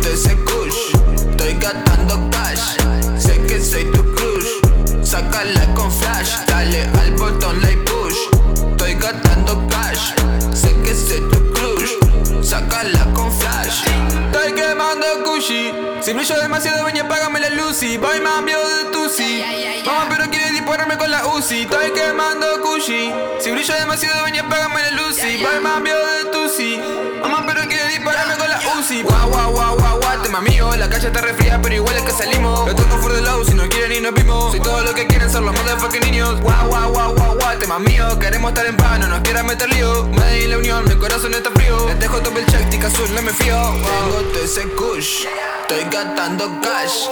todo ese kush. Estoy gastando cash, sé que soy tu crush. Sácala con flash, dale al botón like push. Estoy gastando cash, sé que soy tu crush. Sácala con flash. Estoy quemando Gucci. Si brillo demasiado, ven y apágame la Lucy. Voy mambio de Tusi. Mamá, pero quiere dispararme con la Uzi. Estoy quemando Gucci. Si brillo demasiado, ven y apágame la Lucy. Voy mambio de Tusi. Mamá, pero quiere dispararme con la Uzi. Guau, guau, guau, guau, guau, tema mío. La calle está resfriada, pero igual es que salimos. Lo tengo for the low, si no quieren y nos vimos. Soy todo lo que quieren ser los motherfucking niños. Guau, guau, guau, guau, guau, tema mío. Queremos estar en paz, no nos quieran meter lío. Made in la unión, mi corazón está frío. Les dejo todo el check, tica azul, no me fío. Tengo todo ese kush, estoy gastando cash.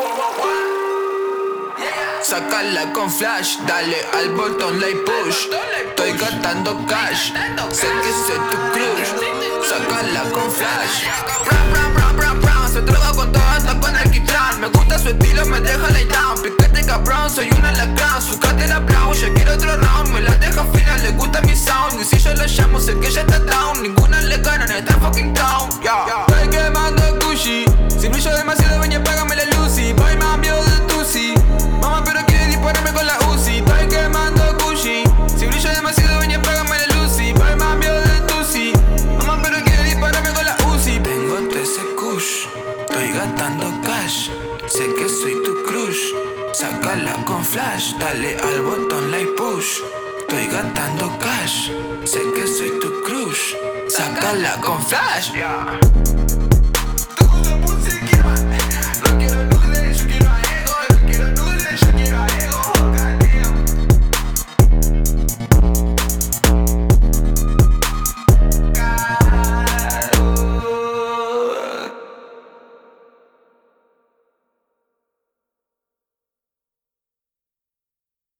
Sácala con flash, dale al botón like push. Estoy gastando cash, sé que soy tu crush. Sácala con flash. Se droga con todo hasta con alquitrán. Me gusta su estilo, me deja lay down. Piquete cabrón, soy una lacrán. Su la brown, ya quiero otro round. Me la deja fina, le gusta mi sound. Y si yo la llamo, sé que ya está down. Ninguna le gana en esta fucking town. Estoy quemando Gucci. Si brillo demasiado, ven y apágame la Lucy. Voy mambio de Tusi. Mamá, pero quiere dispararme con la Uzi. Estoy quemando Gucci. Si brillo demasiado, ven y apágame la Lucy. Voy mambio de Tusi. Mamá, pero quiere dispararme con la Uzi. Tengo todo ese kush, estoy gastando cash. Sé que soy tu crush. Sácala con flash, dale al botón like push. Estoy gastando cash, sé que soy tu crush. Sácala con flash.